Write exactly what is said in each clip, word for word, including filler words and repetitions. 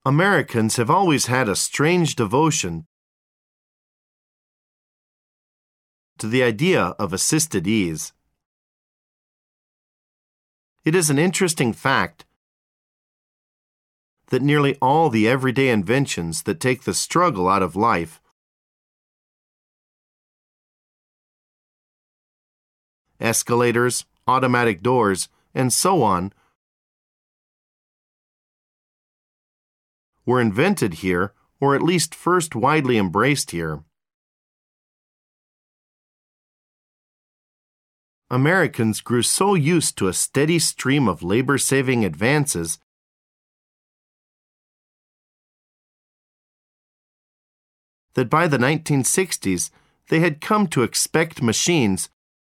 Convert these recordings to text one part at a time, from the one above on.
Americans have always had a strange devotion to the idea of assisted ease. It is an interesting fact that nearly all the everyday inventions that take the struggle out of life, escalators, automatic doors, and so on, were invented here, or at least first widely embraced here. Americans grew so used to a steady stream of labor-saving advances that by the nineteen sixties they had come to expect machines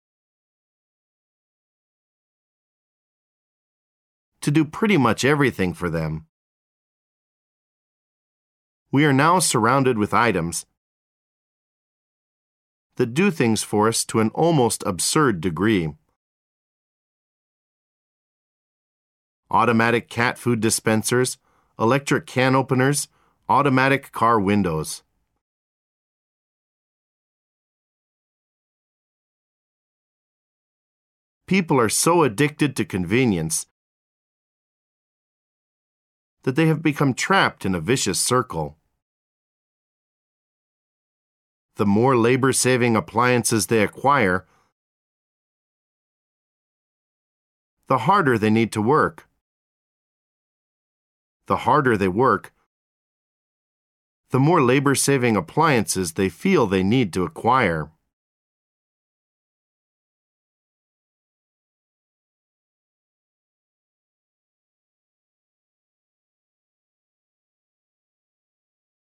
to do pretty much everything for them. We are now surrounded with items that do things for us to an almost absurd degree. Automatic cat food dispensers, electric can openers, automatic car windows. People are so addicted to convenience that they have become trapped in a vicious circle. The more labor-saving appliances they acquire, the harder they need to work. The harder they work, the more labor-saving appliances they feel they need to acquire.